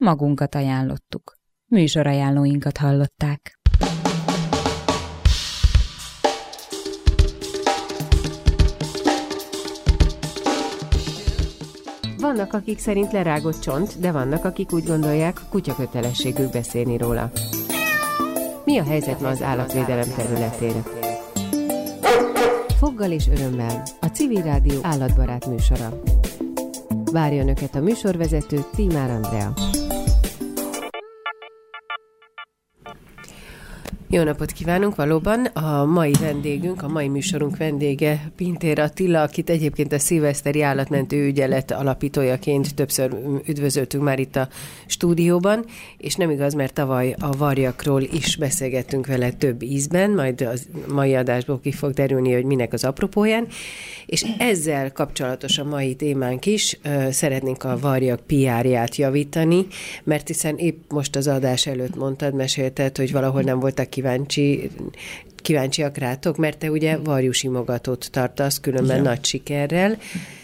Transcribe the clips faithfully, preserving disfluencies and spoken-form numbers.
magunkat ajánlottuk. Műsorajánlóinkat hallották. Vannak, akik szerint lerágott csont, de vannak, akik úgy gondolják, kutya kötelességük beszélni róla. Mi a helyzet ma az állatvédelem területén? Foggal és örömmel a Civil Rádió állatbarát műsora. Várja Önöket a műsorvezető Tímár Andrea. Jó napot kívánunk, valóban a mai vendégünk, a mai műsorunk vendége Pintér Attila, akit egyébként a Szilveszteri Állatmentő Ügyelet alapítójaként többször üdvözöltünk már itt a stúdióban, és nem igaz, mert tavaly a varjakról is beszélgettünk vele több ízben, majd a mai adásból ki fog derülni, hogy minek az apropóján, és ezzel kapcsolatos a mai témánk is, szeretnénk a varjak pé er-ját javítani, mert hiszen épp most az adás előtt mondtad, mesélted, hogy valahol nem voltak kíváncsi, kíváncsiak rátok, mert te ugye varjusimogatót tartasz, különben ja. nagy sikerrel,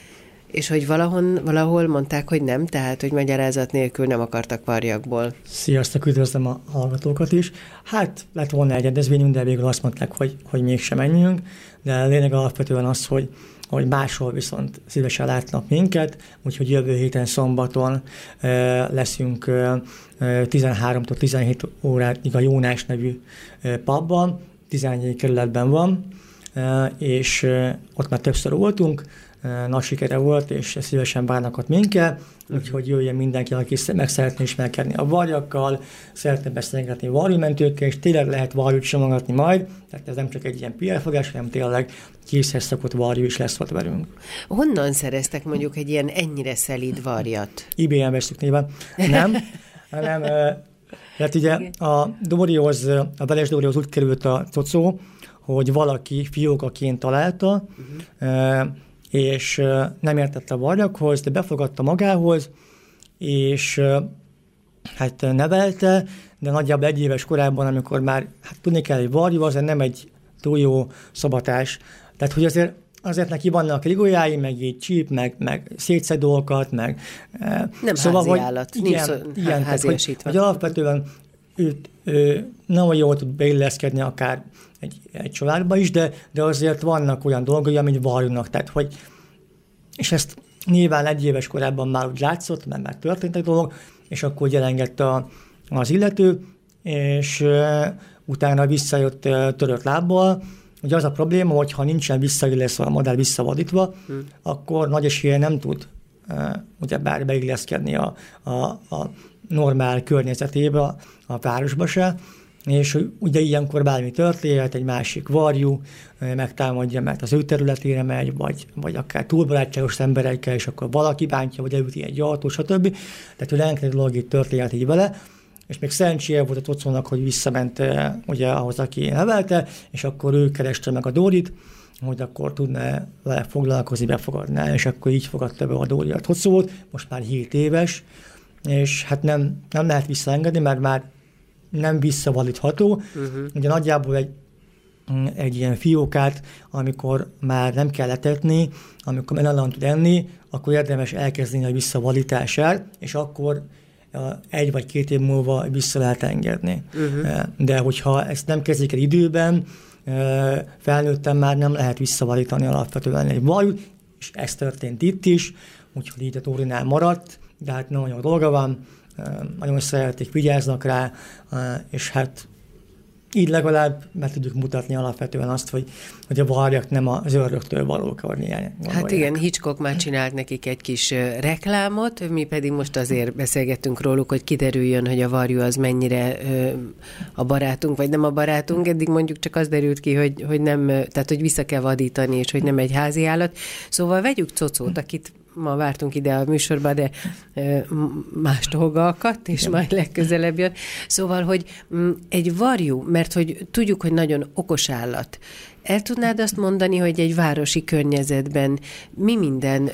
és hogy valahol, valahol mondták, hogy nem, tehát, hogy magyarázat nélkül nem akartak varjakból. Sziasztok, üdvözlöm a hallgatókat is. Hát lett volna egy rendezvényünk, de végül azt mondták, hogy, hogy mégsem menjünk, de a lényeg alapvetően az, hogy hogy máshol viszont szívesen látnak minket, úgyhogy jövő héten szombaton e, leszünk e, tizenháromtól tizenhét óráig a Jónás nevű e, pubban, tizennégy kerületben van, e, és e, ott már többször voltunk, e, nagy sikere volt, és szívesen várnak ott minket, úgyhogy jöjjön mindenki, aki meg szeretné ismerkedni a varjakkal, szeretne beszélgetni varjúmentőkkel, és tényleg lehet varjút csomagatni majd, tehát ez nem csak egy ilyen pé er-fogás, hanem tényleg készhez szokott varjú is lesz ott velünk. Honnan szereztek mondjuk egy ilyen ennyire szelíd varjat? i bé em vesztük néven. Nem, hanem, hát ugye a Dórihoz, a Veles Dórihoz úgy került a cocó, hogy valaki fiókaként találta, uh-huh. és nem értette a varjakhoz, de befogadta magához, és hát nevelte, de nagyjából egy éves korában, amikor már hát tudni kell, hogy varjú, azért nem egy túl jó szabatás. Tehát, hogy azért, azért neki vannak rigójái, meg így csíp, meg, meg szétszed dolgokat, meg... Nem szóval, házi hogy állat, igen, nincs igen, háziasítva. Hogy, hogy alapvetően őt ő, nem jól tud beilleszkedni akár egy, egy családba is, de, de azért vannak olyan dolgai, amit varjúnak. Tehát, hogy, és ezt nyilván egy éves korában már úgy látszott, mert már történtek dolgok, és akkor jelengett a, az illető, és uh, utána visszajött uh, törött lábbal. Ugye az a probléma, hogy ha nincsen visszailleszve a madár visszavadítva, hmm. akkor nagy esélye nem tud uh, ugyebár beilleszkedni a, a, a normál környezetébe, a, a városba se, és ugye ilyenkor bármi történhet, egy másik varjú uh, megtámadja, mert az ő területére megy, vagy, vagy akár túlbarátságos emberekkel, és akkor valaki bántja, vagy elüti egy autó, stb. Tehát, hogy rengeteg dolog itt történhet így vele, és még szerencséje volt a Tocónak, hogy visszament ugye ahhoz, aki nevelte, és akkor ő kereste meg a Dórit, hogy akkor tudna vele foglalkozni, befogadná, és akkor így fogadta be a Dóri a Tocót, most már hét éves, és hát nem, nem lehet visszaengedni, mert már nem visszavadítható. Uh-huh. Ugye nagyjából egy, egy ilyen fiókát, amikor már nem kell etetni, amikor mellan tud enni, akkor érdemes elkezdeni a visszavadítását, és akkor egy vagy két év múlva vissza lehet engedni. Uh-huh. De hogyha ezt nem kezdik el időben, felnőttem már nem lehet visszavadítani alapvetően egy varjút, és ez történt itt is, úgyhogy így a Dórinál maradt, de hát nagyon dolga van, nagyon szeretik, vigyáznak rá, és hát így legalább meg tudjuk mutatni alapvetően azt, hogy, hogy a varjak nem az őröktől valók. Hát igen, Hitchcock már csinált nekik egy kis reklámot, mi pedig most azért beszélgettünk róluk, hogy kiderüljön, hogy a varjú az mennyire a barátunk, vagy nem a barátunk. Eddig mondjuk csak az derült ki, hogy, hogy nem, tehát hogy vissza kell vadítani, és hogy nem egy házi állat. Szóval vegyük Cocót, akit ma vártunk ide a műsorba, de más dolga akadt, és majd legközelebb jön. Szóval, hogy egy varjú, mert hogy tudjuk, hogy nagyon okos állat. El tudnád azt mondani, hogy egy városi környezetben mi minden,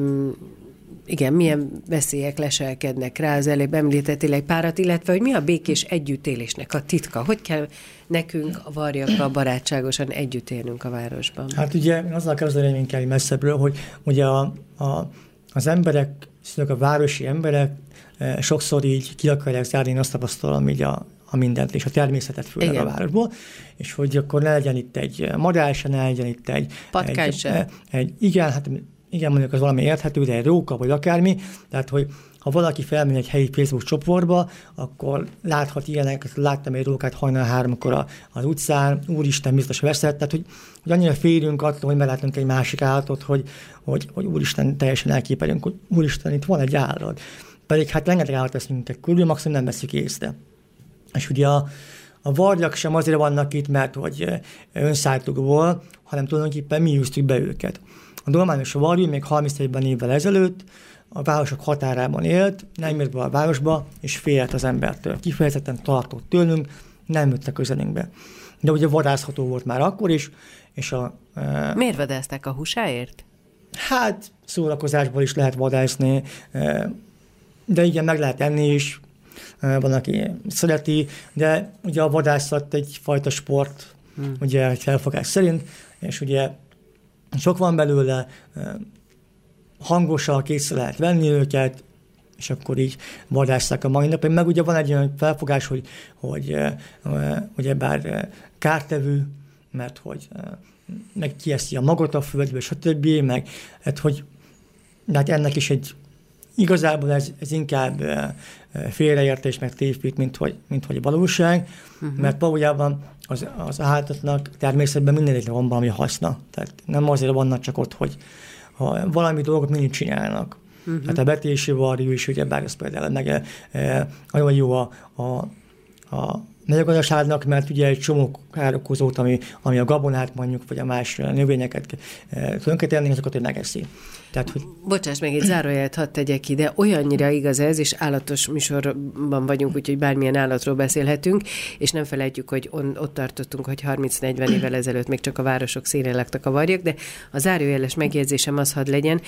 igen, milyen veszélyek leselkednek rá, az előbb említettél egy párat, illetve hogy mi a békés együttélésnek a titka? Hogy kell nekünk a varjakkal barátságosan együtt élnünk a városban? Hát ugye azzal kezdeném inkább messzebbről, hogy ugye a, a, az emberek a városi emberek sokszor így ki akarják zárni, én azt tapasztalom így a, a mindent, és a természetet főleg igen. a városból, és hogy akkor ne legyen itt egy madár se, ne legyen itt egy... Patkány egy, se. Egy, igen, hát igen, mondjuk az valami érthető, de egy róka, vagy akármi, tehát hogy ha valaki felmegy egy helyi Facebook csoportba, akkor láthat ilyeneket, láttam egy rókát hajnal háromkor az utcán, úristen, biztos veszett, tehát hogy, hogy annyira félünk attól, hogy meglátunk egy másik állatot, hogy, hogy, hogy úristen, teljesen elképelünk, hogy úristen, itt van egy állat. Pedig hát rengeteg állat vesz minket körül, maximum nem veszük észre. És ugye a, a vargyak sem azért vannak itt, mert hogy önszálltukból, hanem tulajdonképpen mi űztük be őket. A dolmányos varjú még harmincegyben évvel ezelőtt a városok határában élt, nem jött be a városba, és félt az embertől. Kifejezetten tartott tőlünk, nem jött a közelünkbe. De ugye vadászható volt már akkor is, és a... E, Miért vadászták, a húsáért? Hát szórakozásból is lehet vadászni, e, de igen, meg lehet enni is, e, van, aki szereti, de ugye a vadászat egyfajta sport, hmm. ugye egy felfogás szerint, és ugye sok van belőle, e, hangosan készre lehet venni őket, és akkor így vadásszák a mai napig. Meg ugye van egy olyan felfogás, hogy, hogy ugye bár kártevő, mert hogy meg kieszi a magot a földből, stb. Meg, hát, hogy hát ennek is egy igazából ez, ez inkább félreértés, meg tévhit, mint hogy, mint hogy valóság, uh-huh. mert valójában az, az állatnak természetben mindenétlen van valami haszna. Tehát nem azért vannak csak ott, hogy ha valami dolgot mindig csinálnak. Uh-huh. Hát a vetési varjú is, ugye bár ez például meg e, nagyon jó a, a, a mezőgazdaságnak, mert ugye egy csomó károkozót, ami, ami a gabonát mondjuk, vagy a más növényeket e, tönkretenni, azokat ő megeszi. Tehát, hogy... Bocsáss meg, egy zárójelet hadd tegyek ide, olyannyira igaz ez, és állatos műsorban vagyunk, úgyhogy bármilyen állatról beszélhetünk, és nem felejtjük, hogy on, ott tartottunk, hogy harminc-negyven évvel ezelőtt még csak a városok színén laktak a varjak, de a zárójeles megjegyzésem az hadd legyen,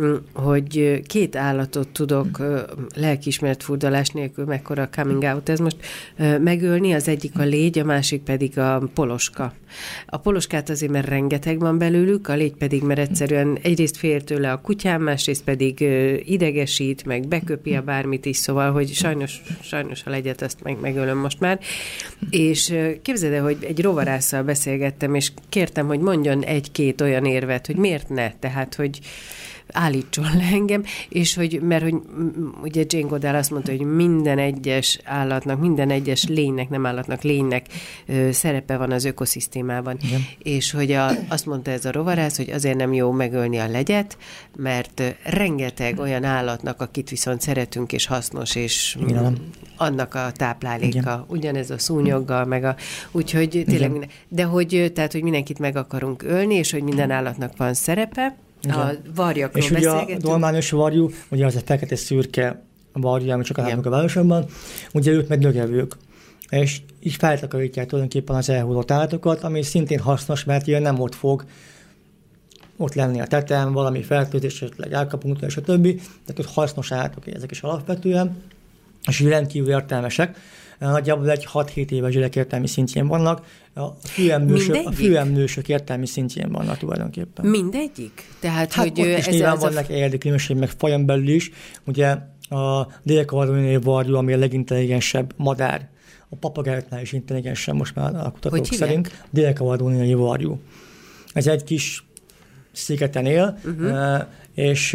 hogy két állatot tudok lelkiismeret furdalás nélkül, mekkora coming out ez most megölni, az egyik a légy, a másik pedig a poloska. A poloskát azért, mert rengeteg van belőlük, a légy pedig, mert egyszerűen egyrészt fél tőle a kutyám, másrészt pedig idegesít, meg beköpi a bármit is, szóval, hogy sajnos, sajnos a legyet azt meg megölöm most már. És képzeld el, hogy egy rovarásszal beszélgettem, és kértem, hogy mondjon egy-két olyan érvet, hogy miért ne, tehát, hogy állítson le engem, és hogy, mert hogy ugye Jane Goodall azt mondta, hogy minden egyes állatnak, minden egyes lénynek, nem állatnak, lénynek ö, szerepe van az ökoszisztémában. Igen. És hogy a, azt mondta ez a rovarász, hogy azért nem jó megölni a legyet, mert rengeteg olyan állatnak, akit viszont szeretünk, és hasznos, és igen. annak a tápláléka. Igen. Ugyanez a szúnyoggal, meg a... Úgyhogy tényleg minden, de hogy, tehát, hogy mindenkit meg akarunk ölni, és hogy minden állatnak van szerepe. Igen. A varjakról és ugye a dolmányos varjú, ugye az a fekete szürke varjú, ami sokan látunk a városokban, ugye ők meg lögevők. És így feltakarítják tulajdonképpen az elhullott állatokat, ami szintén hasznos, mert ilyen nem ott fog ott lenni a tetején, valami fertőzés, esetleg elkapunk, és a többi. Tehát ott hasznos állatok ezek is alapvetően, és így rendkívül értelmesek. Nagyjából egy hat-hét éves gyerek értelmi szintjén vannak, a főemlősök, a főemlősök értelmi szintjén vannak tulajdonképpen. Mindegyik? Tehát, hát hogy ott is nyilván vannak a... érdekülönbség, meg fajon belül is. Ugye a dél-kaledóniai varjú, ami a legintelligensebb madár, a papagájoknál is intelligensebb most már a kutatók szerint, dél-kaledóniai varjú. Ez egy kis szigeten él, uh-huh. és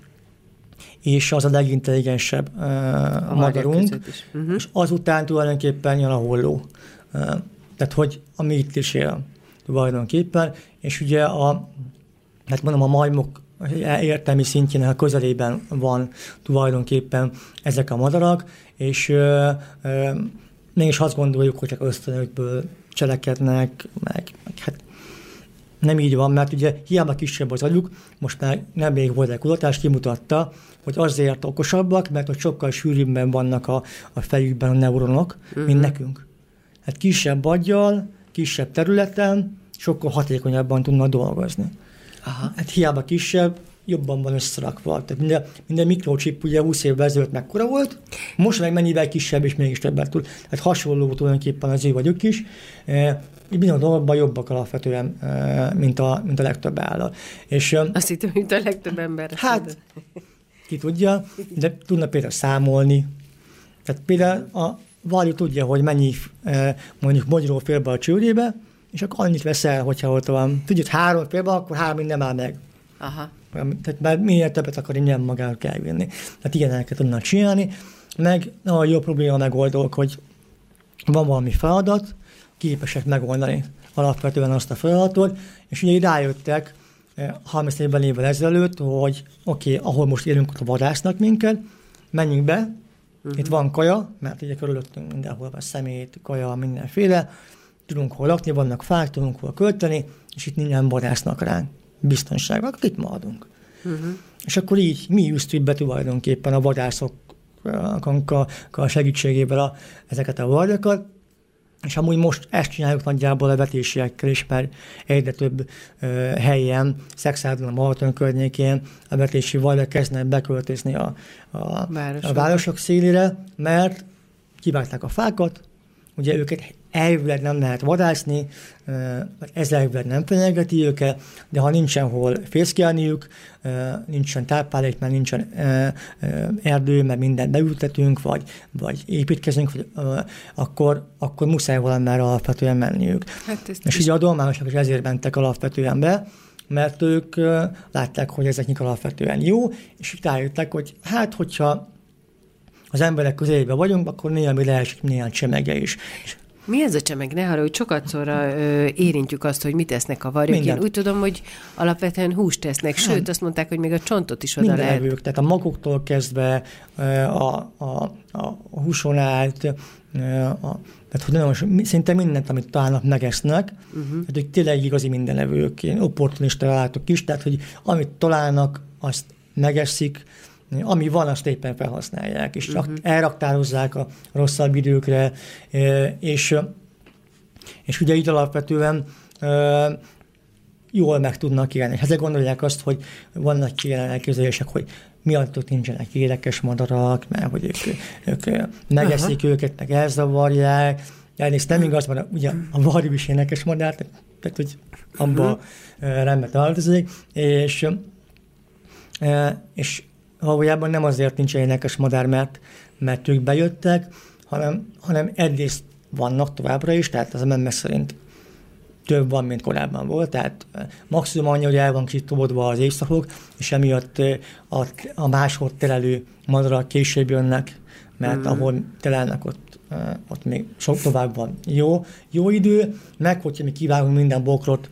és az a legintelligensebb uh, madarunk, uh-huh. és azután tulajdonképpen jön a holló. Uh, tehát, hogy ami itt is él tulajdonképpen, és ugye a, hát mondom, a majmok értelmi szintjének a közelében van tulajdonképpen ezek a madarak, és uh, uh, mégis azt gondoljuk, hogy csak ösztönökből cselekednek, meg, meg hát nem így van, mert ugye hiába kisebb az agyuk, most már nem még volt egy kutatás, kimutatta, hogy azért okosabbak, mert hogy sokkal sűrűbben vannak a, a fejükben a neuronok, uh-huh. mint nekünk. Hát kisebb aggyal, kisebb területen sokkal hatékonyabban tudnak dolgozni. Aha. Hát hiába kisebb, jobban van összerakva. Tehát minden, minden mikrochip ugye húsz évvel ezelőtt mekkora volt, most meg mennyivel kisebb és mégis többet tud. Hát hasonló tulajdonképpen az ő vagyok is. Minden dolgokban jobbak alapvetően, mint a, mint a legtöbb állat. És, azt hittem, mint a legtöbb ember. Hát, ki tudja, de tudna például számolni. Tehát például a varjú tudja, hogy mennyi mondjuk magyarul fél be a csőrébe, és akkor annyit veszel, hogyha ott van. Tudjuk, három félbe, akkor három nem áll meg. Aha. Tehát már minél többet akar, nem magára kell vinni. Tehát ilyeneket tudnak csinálni. Meg a jó probléma megoldók, hogy van valami feladat, képesek megoldani alapvetően azt a feladatot, és ugye rájöttek harmincnégy évvel ezelőtt, hogy oké, okay, ahol most élünk, ott vadásznak minket, menjünk be, uh-huh. Itt van kaja, mert ugye körülöttünk mindenhol van szemét, kaja, mindenféle, tudunk hol lakni, vannak fák, tudunk hol költeni, és itt nem vadásznak ránk. Biztonságban, akkor itt maradunk. Uh-huh. És akkor így mi üsztük be tulajdonképpen a vadászok a segítségével a, ezeket a varjakat, és amúgy most ezt csináljuk nagyjából a vetésiekkel is, mert egyre több ö, helyen, Szexádon, a Maraton környékén a vetési varjak kezdenek beköltözni a, a, a városok szélére, mert kivágták a fákat, ugye őket elvileg nem lehet vadászni, ez elvileg nem fenyegeti őket, de ha nincsen hol fészkelniük, nincsen táplálék, mert nincsen erdő, mert mindent beültetünk, vagy, vagy építkezünk, vagy, akkor, akkor muszáj valamerre alapvetően menniük. Hát és így a dolmányosok is ezért mentek alapvetően be, mert ők látták, hogy ezeknek alapvetően jó, és itt rájöttek, hogy hát, hogyha az emberek közelében vagyunk, akkor néha mi leesik néhány csemege is. Mi ez a csemeg? Ne haragudj, sokat szóra ö, érintjük azt, hogy mit esznek a varjak. Én úgy tudom, hogy alapvetően húst tesznek, sőt, nem. Azt mondták, hogy még a csontot is oda minden lehet. Evők, tehát a magoktól kezdve a, a, a húson át, a, tehát hogy nagyon, szinte mindent, amit találnak, megesznek. Uh-huh. Tehát, hogy tényleg igazi mindenevők. Én opportunista látok is, tehát, hogy amit találnak, azt megeszik, ami van, azt éppen felhasználják, és csak uh-huh. elraktározzák a rosszabb időkre, és, és ugye így alapvetően jól meg tudnak élni. Ezzel gondolják azt, hogy vannak ilyen elképzelések, hogy miattok nincsenek érekes madarak, mert hogy ők, ők megeszik uh-huh. őket, meg elzavarják. Elnézést nem igaz, mert ugye a varjú is énekes madár, tehát hogy abban uh-huh. rendben tartozik, és, és valójában nem azért nincs énekes madár, mert, mert ők bejöttek, hanem, hanem egyrészt vannak továbbra is, tehát az ember szerint több van, mint korábban volt, tehát maximum annyi, hogy el van kitobodva az évszakok, és emiatt a, a máshol telelő madarak később jönnek, mert mm. ahol telelnek, ott, ott még sok tovább van jó, jó idő, meg hogyha mi kivágunk minden bokrot,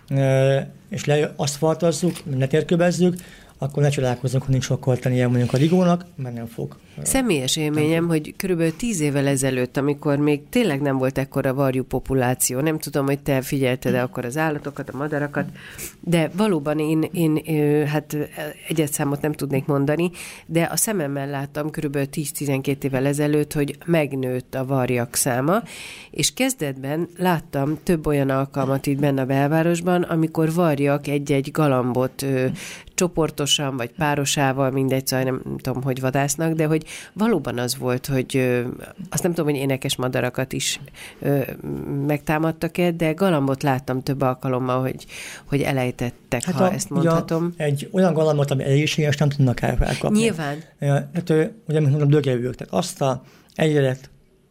és leaszfaltozzuk, ne térköbezzük, akkor ne csodálkozzunk, hogy nincs sokkal tennie mondjuk a rigónak, mert nem fog. Személyes élményem, hogy körülbelül tíz évvel ezelőtt, amikor még tényleg nem volt ekkora varjú populáció, nem tudom, hogy te figyelted-e akkor az állatokat, a madarakat, de valóban én, én hát egyet számot nem tudnék mondani, de a szememmel láttam körülbelül tíz-tizenkét évvel ezelőtt, hogy megnőtt a varjak száma, és kezdetben láttam több olyan alkalmat itt benne a belvárosban, amikor varjak egy-egy galambot csoportosan, vagy párosával, mindegy, szóval nem tudom, hogy vadásznak, de hogy valóban az volt, hogy ö, azt nem tudom, hogy énekes madarakat is ö, megtámadtak-e, de galambot láttam több alkalommal, hogy, hogy elejtettek, hát ha a, ezt mondhatom. Ja, egy olyan galambot, ami egészséges, nem tudnak elkapni. Nyilván. Hát, ugye, mint mondom, dögevők, tehát azt a egyedet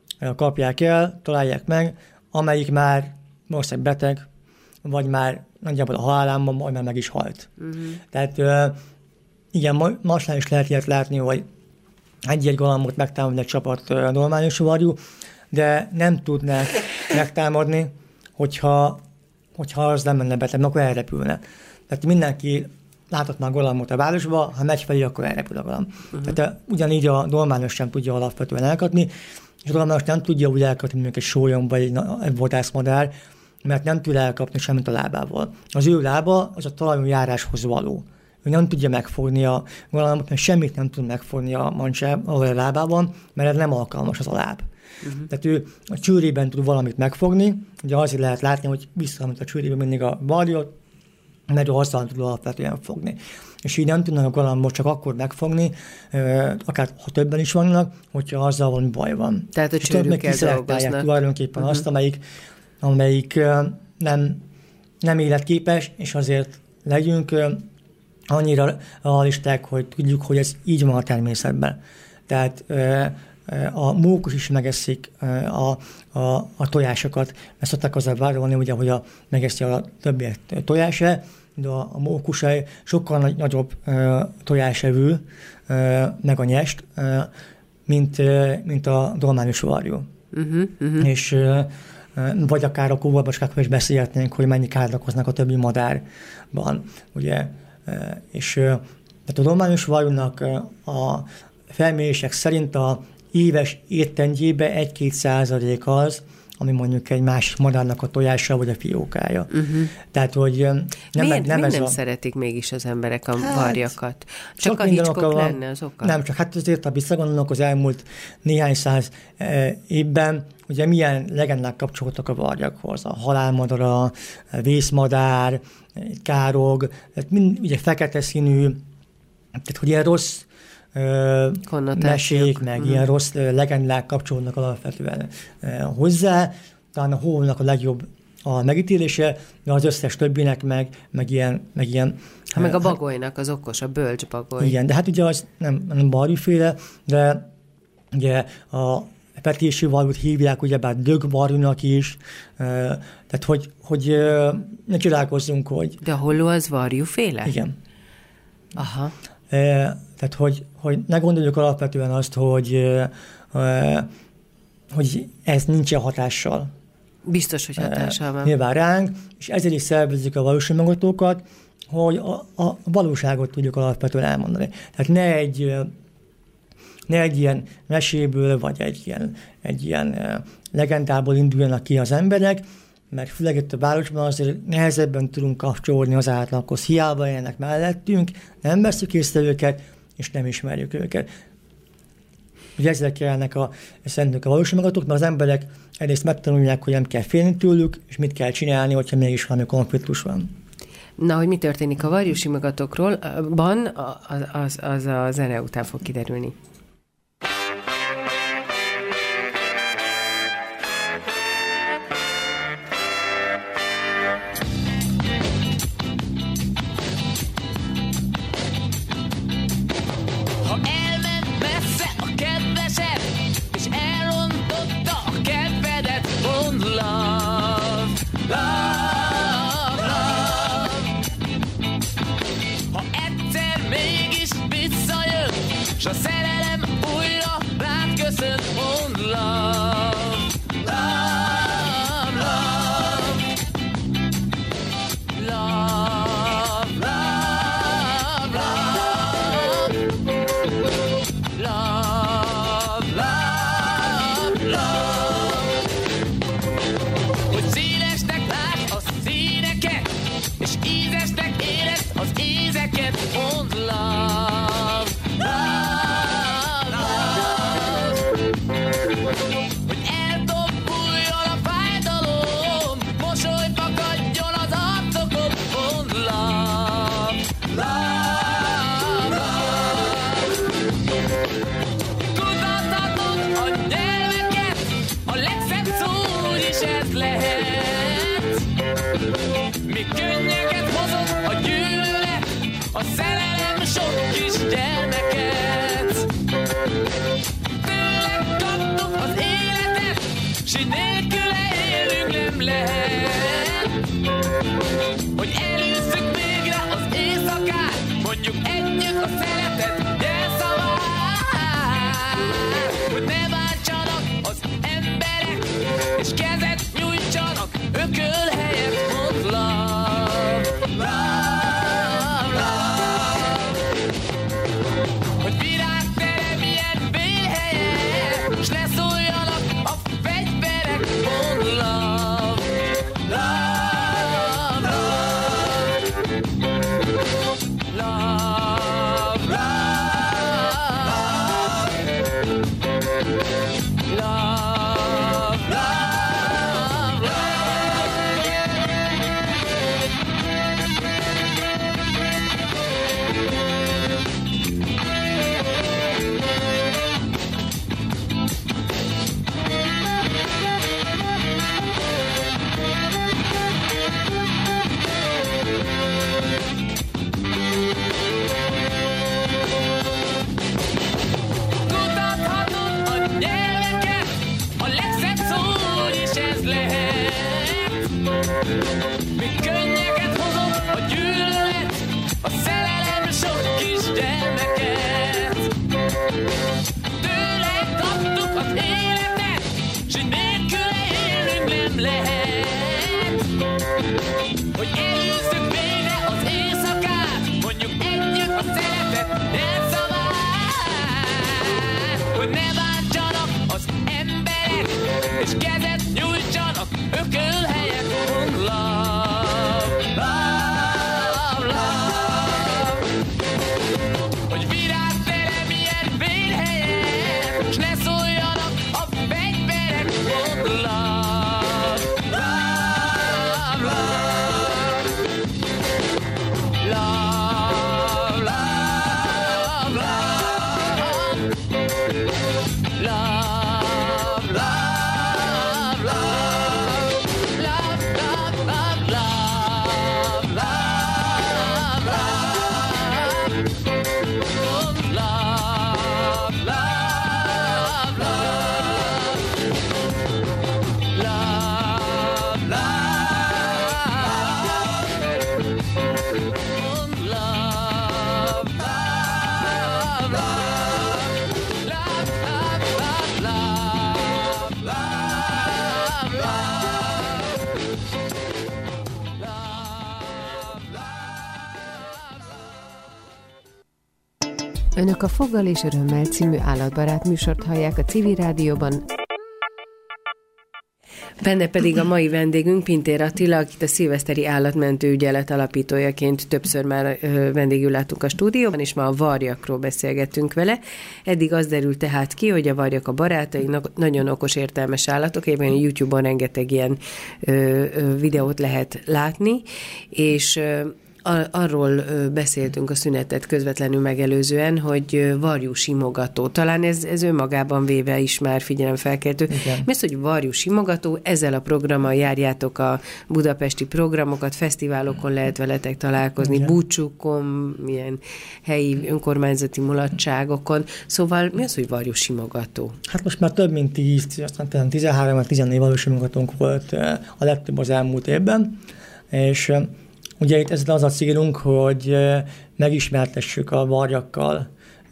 kapják el, találják meg, amelyik már valószínűleg beteg, vagy már nagyjából a halálában majd már meg is halt. Uh-huh. Tehát igen, másnál is lehet ilyet látni, hogy egy-egy galambot megtámad egy csapat dolmányos varjú, de nem tudnák megtámadni, hogyha, hogyha az nem menne beteg, akkor elrepülne. Tehát mindenki látott már galambot a városba, ha megy felé, akkor elrepül a galamb. Uh-huh. Tehát ugyanígy a dolmányos sem tudja alapvetően elkapni, és a dolmányos nem tudja úgy elkapni, mondjuk egy sólyom vagy egy, egy vadászmadár, mert nem tud elkapni semmit a lábával. Az ő lába az a talajon járáshoz való. Ő nem tudja megfogni a galambot, mert semmit nem tud megfogni a mancsában, a lábában, mert ez nem alkalmas az a láb. Uh-huh. Tehát ő a csőrében tud valamit megfogni, ugye azért lehet látni, hogy visszahamít a csőrében mindig a varjot, mert ő azzal tud alapvetően fogni. És így nem tudnak a galambot csak akkor megfogni, akár ha többen is vannak, hogyha azzal valami baj van. Tehát a csőrükkel dolgoznak. Tulajdonképpen uh-huh. azt, amelyik amelyik nem, nem életképes, és azért legyünk annyira realisták, hogy tudjuk, hogy ez így van a természetben. Tehát a mókus is megeszik a, a, a tojásokat, mert szokták azzal vádolni, ugye, hogy a, megeszi a többi tojása, de a, a mókus sokkal nagy, nagyobb tojásevő, meg a nyest, mint, mint a dolmányos varjú. Uh-huh, uh-huh. És vagy akár a kóborbacskákkal is beszélhetnénk, hogy mennyi kárt okoznak a többi madárban, ugye. És tehát a dolmányos varjúnak a felmérések szerint a éves étendjébe egy-két százalék az, ami mondjuk egy másik madárnak a tojása vagy a fiókája. Uh-huh. Tehát, hogy nem, miért, nem, miért ez nem a... szeretik mégis az emberek a hát, varjakat? Csak a Hitchcock lenne az oka? Nem, csak hát azért, ha visszagondolnak az elmúlt néhány száz évben, ugye milyen legendák kapcsolódtak a varjakhoz. A halálmadara, a vészmadár, károg, mind, ugye fekete színű, tehát hogy ilyen rossz mesék, meg mm. ilyen rossz legendák kapcsolódnak alapvetően hozzá. Talán a hónak a legjobb a megítélése, de az összes többinek meg, meg ilyen... Meg, ilyen, ha meg a bagolynak az okos, a bölcs bagoly. Igen, de hát ugye az nem, nem varjúféle, de ugye a petési varjút hívják, ugyebár dögvarjúnak is, tehát hogy, hogy ne csodálkozzunk, hogy... De a holló az varjúféle? Igen. Aha. Tehát, hogy, hogy ne gondoljuk alapvetően azt, hogy, hogy ez nincsen hatással. Biztos, hogy hatással van. Nyilván ránk, és ezért is szervezzük a valóságmagatókat, hogy a, a valóságot tudjuk alapvetően elmondani. Tehát ne egy, ne egy ilyen meséből, vagy egy ilyen, egy ilyen legendából induljanak ki az emberek, mert főleg itt a városban azért nehezebben tudunk kapcsolódni az átlaghoz. Hiába élnek mellettünk, nem veszük észre őket, és nem ismerjük őket. Ugye ezzel kellnek a szerintünk a valóságmagatók, mert az emberek egyrészt megtanulják, hogy nem kell félni tőlük, és mit kell csinálni, hogyha mégis valami konfliktus van. Na, hogy mi történik a varjúsimogatokról, ban, az, az, az a zene után fog kiderülni. S a szerelem újra rád köszön, mondd love, love, love, love, love, love, love, love. Hogy színesnek lásd a színeket, és ízesnek érezd az ízeket, mondd love, love. Mi könnyeket hozott a gyűlölet, a szerelem sok kis gyermeket. Tőled kaptuk az életet, s nélküle élünk nem lehet. Hogy elűzzük végre az éjszakát, mondjuk együtt a szeretet jelszavát. Hogy ne váltsanak az emberek, és kezet nyújtsanak ököl helyett, mondd love, love, love. Önök a Foggal és Örömmel című állatbarát műsort hallják a Civil Rádióban. Benne pedig a mai vendégünk Pintér Attila, akit a Szilveszteri Állatmentő Ügyelet alapítójaként többször már vendégül láttunk a stúdióban, és ma a varjakról beszélgettünk vele. Eddig az derült tehát ki, hogy a varjak a barátai, nagyon okos, értelmes állatok, éppen a YouTube-on rengeteg ilyen ö, ö, videót lehet látni, és ö, arról beszéltünk a szünetet közvetlenül megelőzően, hogy varjú simogató. Talán ez, ez önmagában véve is már figyelemfelkeltő. Mi az, hogy varjú simogató, ezzel a programmal járjátok a budapesti programokat, fesztiválokon lehet veletek találkozni, igen, búcsúkon, milyen helyi önkormányzati mulatságokon. Szóval mi az, hogy varjú simogató? Hát most már több mint tíz, aztán tizenhárom vagy tizennégy varjú simogatónk volt a legtöbb az elmúlt évben, és ugye itt ez az a célunk, hogy megismertessük a varjakkal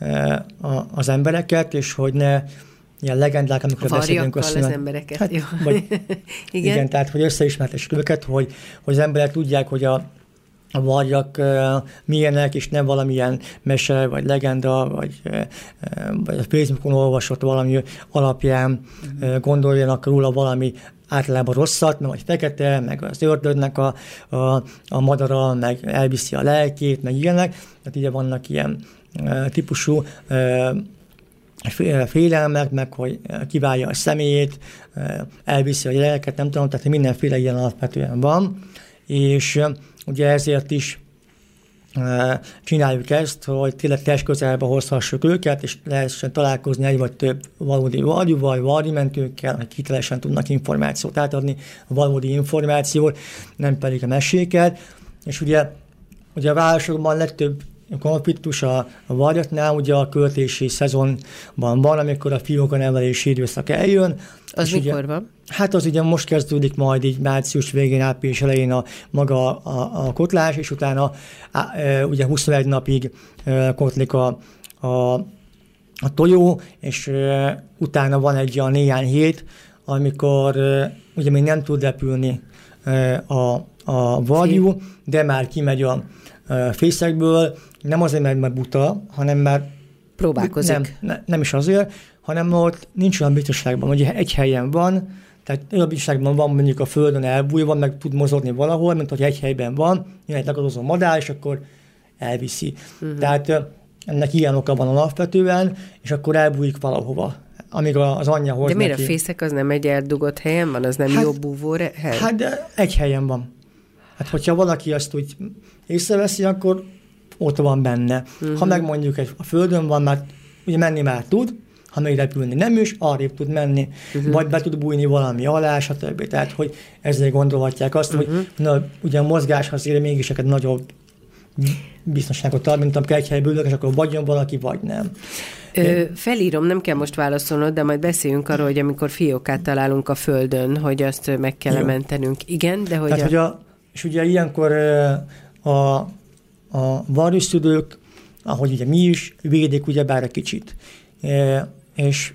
az embereket, és hogy ne ilyen legendák, amikor beszélünk a szünet. Az embereket, hát, jó. Vagy, igen? igen, tehát hogy összeismertessük őket, hogy, hogy az emberek tudják, hogy a, a varjak uh, milyenek, és nem valamilyen mese, vagy legenda, vagy, uh, vagy a Facebookon olvasott valami alapján uh, gondoljanak róla valami általában rosszat, meg vagy fekete, meg az ördögnek a, a, a madara, meg elviszi a lelkét, meg ilyenek. Tehát ugye vannak ilyen uh, típusú uh, félelmek, meg hogy kiválja a szemét, uh, elviszi a lelket, nem tudom, tehát mindenféle ilyen alapvetően van. És uh, ugye ezért is csináljuk ezt, hogy tényleg testközelbe hozhassuk őket, és lehessen találkozni egy vagy több valódi varjúval, varjúmentőkkel, hogy hitelesen tudnak információt átadni, a valódi információt, nem pedig a meséket. És ugye, ugye a városokban legtöbb konfliktus a, a varjaknál ugye a költési szezonban van, amikor a fióka nevelési időszak eljön. Az mikor ugye, van? Hát az ugye most kezdődik majd így március végén, április elején a maga a, a kotlás, és utána á, e, ugye huszonegy napig e, kotlik a, a, a tojó, és e, utána van egy olyan néhány hét, amikor e, ugye még nem tud repülni e, a, a varjú, de már kimegy a e, fészekből, nem azért, mert már buta, hanem már próbálkozik. Nem, ne, nem is azért, hanem ott nincs olyan biztonságban, hogy egy helyen van, tehát olyan biztonságban van mondjuk a földön elbújva, meg tud mozogni valahol, mint hogy egy helyben van, jön egy lakodozó madár, és akkor elviszi. Uh-huh. Tehát ennek ilyen oka van alapvetően, és akkor elbújik valahova, amíg az anyja hoz. De miért neki. A fészek az nem egy eldugott helyen van? Az nem hát, jó búvó hely? Hát de egy helyen van. Hát hogyha valaki azt úgy észreveszi, akkor ott van benne. Uh-huh. Ha meg mondjuk egy, a földön van, mert ugye menni már tud, ha még repülni nem is, arrébb tud menni, uh-huh. vagy be tud bújni valami alá, stb. Tehát, hogy ezzel gondolhatják azt, uh-huh. hogy na, ugye a mozgás azért mégis egy nagyobb biztonságot tart, mint amikor egy helyből ülök, és akkor vagy jön valaki, vagy nem. Ö, felírom, nem kell most válaszolnod, de majd beszéljünk arról, hogy amikor fiókát találunk a földön, hogy azt meg kell Jó. mentenünk. Igen, de hogy... Tehát, a... hogy a, és ugye ilyenkor a, a varjusszülők, ahogy ugye mi is, védik ugyebár egy kicsit. E, és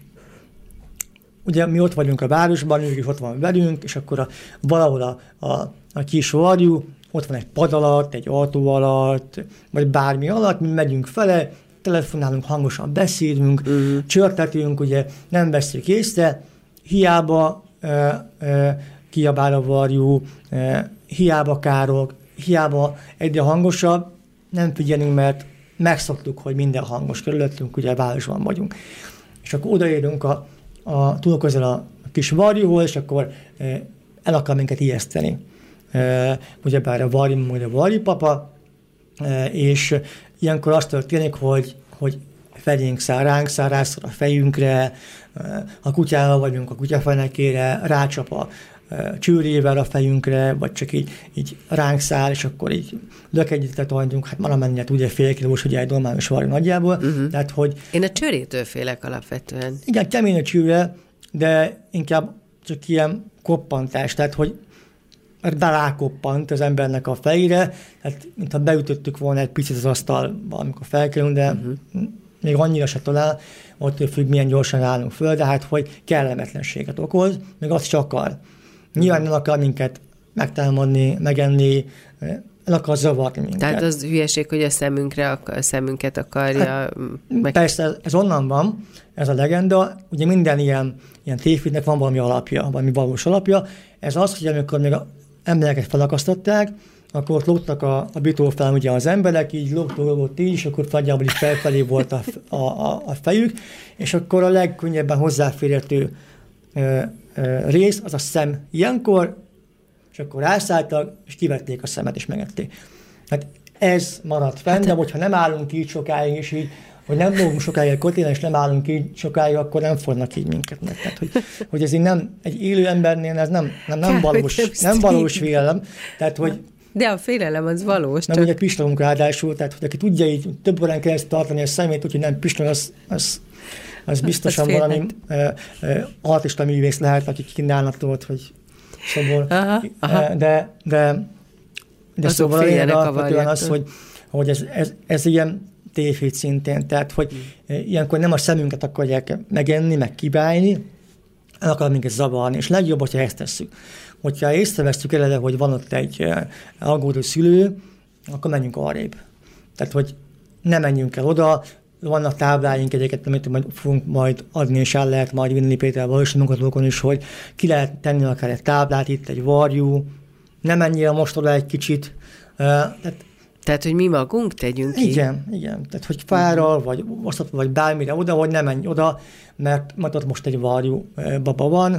ugye mi ott vagyunk a városban, ők is ott van velünk, és akkor a, valahol a, a, a kis varjú, ott van egy pad alatt, egy autó alatt, vagy bármi alatt, mi megyünk fele, telefonálunk, hangosan beszélünk, uh-huh. csörtetünk, ugye nem veszünk észre, hiába e, e, kiabál a varjú, e, hiába károk, hiába egyre hangosabb, nem figyelünk, mert megszoktuk, hogy minden hangos körülöttünk, ugye a városban vagyunk. És akkor odaérünk a, a túl közel a kis varjúhoz, és akkor e, el akar minket ijeszteni. E, ugyebár a varjú, vagy a varjúpapa, e, és ilyenkor azt történik, hogy, hogy felénk száll, ránk száll, rászor a fejünkre, e, a kutyával vagyunk a kutyafenekére, rácsap a csőrével a fejünkre, vagy csak így, így ránk száll, és akkor így lökegyítet adjunk, hát valamennyire ugye fél kilós, ugye egy normális varjú nagyjából. Uh-huh. Tehát, hogy... Én a csőrétől félek alapvetően. Igen, kemény a csőre, de inkább csak ilyen koppantás, tehát, hogy rákoppant az embernek a fejére, tehát mintha beütöttük volna egy picit az asztalba, amikor felkerülünk, de uh-huh. még annyira se talál, attól függ, milyen gyorsan állunk föl, de hát, hogy kellemetlenséget okoz, még azt csak akar. Nyilván nem akar minket megtámadni, megenni, el akar zavarni minket. Tehát az hülyeség, hogy a szemünkre, a szemünket akarja... Hát, meg... Persze, ez onnan van, ez a legenda. Ugye minden ilyen, ilyen tévhitnek van valami alapja, valami valós alapja. Ez az, hogy amikor még a embereket felakasztották, akkor ott lógtak a, a bitófán ugye az emberek, így lógott így, és akkor nagyjából így felfelé volt a, a, a, a fejük, és akkor a legkönnyebben hozzáférhető ö, ö, rész, az a szem ilyenkor, és akkor rászálltak, és kivették a szemet, és megették. Hát ez maradt fenn, hát, de hogyha nem állunk így sokáig, és így, hogy nem fogunk sokáig a kotélen, és nem állunk így sokáig, akkor nem fognak így minket meg. Tehát, hogy, hogy ez így nem, egy élő embernél ez nem, nem, nem valós, nem valós félelem. Tehát, hogy de a félelem az valós. Nem, csak... ugye pislogunk ráadásul, tehát hogy aki tudja így több órán keresztül tartani a szemét, úgyhogy nem pislog, az, az, az biztosan az valami uh, uh, artista művész lehet, aki kínálnatot, hogy szóval, aha, aha. de, de, de szóval a lényeg alapvetően az, hogy, hogy ez, ez, ez ilyen tévhit szintén, tehát hogy hmm. ilyenkor nem a szemünket akarják megenni, meg kibálni, el akar minket zavarni, és legjobb, hogyha ezt tesszük. Hogyha észrevesztük eleve, hogy van ott egy aggódó szülő, akkor menjünk arrébb. Tehát, hogy ne menjünk el oda, vannak tábláink egyébként, amit majd fogunk majd adni, és el lehet majd vinni Péter valósi munkatókon is, hogy ki lehet tenni akár egy táblát, itt egy varjú, ne menjél most oda egy kicsit. Tehát, Tehát, hogy mi magunk tegyünk ki? Igen, igen. Tehát, hogy fáral, vagy osztatva, vagy bármire oda, vagy ne menj oda, mert majd ott most egy varjú baba van,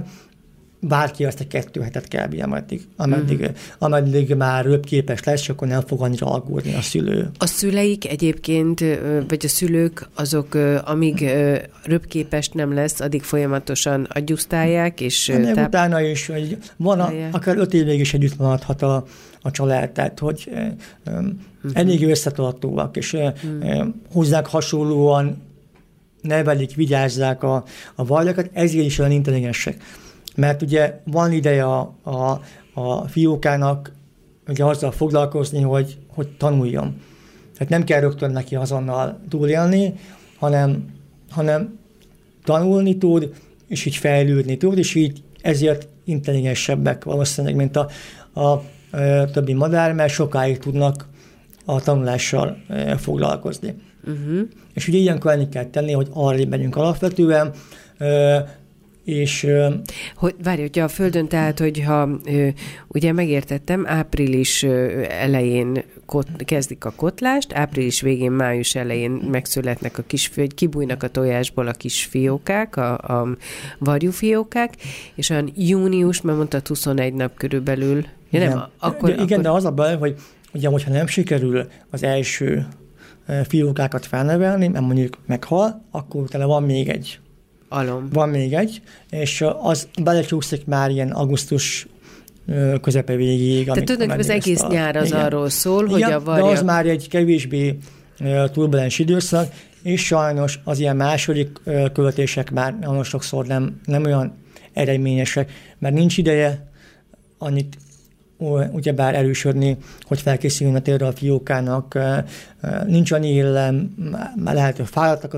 bárki azt a kettő hetet kell bírni, ameddig, ameddig, mm. ameddig már röpképes lesz, akkor nem fog annyira aggódni a szülő. A szüleik egyébként, vagy a szülők, azok, amíg röpképes nem lesz, addig folyamatosan agyusztálják, és... Meg táp... utána is, hogy van, a, akár öt évig is együtt maradhat a, a család, tehát hogy um, mm-hmm. elég összetartóak, és mm. um, hozzák hasonlóan nevelik, vigyázzák a, a varjakat, ezért is olyan intelligensek. Mert ugye van ideje a, a, a fiókának ugye azzal foglalkozni, hogy, hogy tanuljon. Tehát nem kell rögtön neki azonnal túlélni, hanem, hanem tanulni tud, és így fejlődni tud, és így ezért intelligensebbek valószínűleg, mint a, a, a többi madár, mert sokáig tudnak a tanulással foglalkozni. Uh-huh. És ugye ilyenkor ennyit kell tenni, hogy arra megyünk alapvetően, és... Hogy, várj, hogyha a Földön, tehát, hogyha ugye megértettem, április elején kot, kezdik a kotlást, április végén, május elején megszületnek a kis, kibújnak a tojásból a kis fiókák, a, a varjúfiókák, és olyan június, mert mondtad huszonegy nap körülbelül. Ja, igen, nem, akkor, de, igen akkor... de az a baj, hogy ugye, hogyha nem sikerül az első fiókákat felnevelni, mert mondjuk meghal, akkor utána van még egy. Alom. Van még egy, és az belecsúszik már ilyen augusztus közepe végéig. Tehát tulajdonképpen az egész a, nyár az igen. arról szól, hogy igen, a varja... de az már egy kevésbé uh, turbulens időszak, és sajnos az ilyen második uh, költések már nagyon sokszor nem, nem olyan eredményesek, mert nincs ideje annyit ugyebár erősödni, hogy felkészüljön a térre a fiókának, nincs annyi illem, már lehet, hogy fáradtak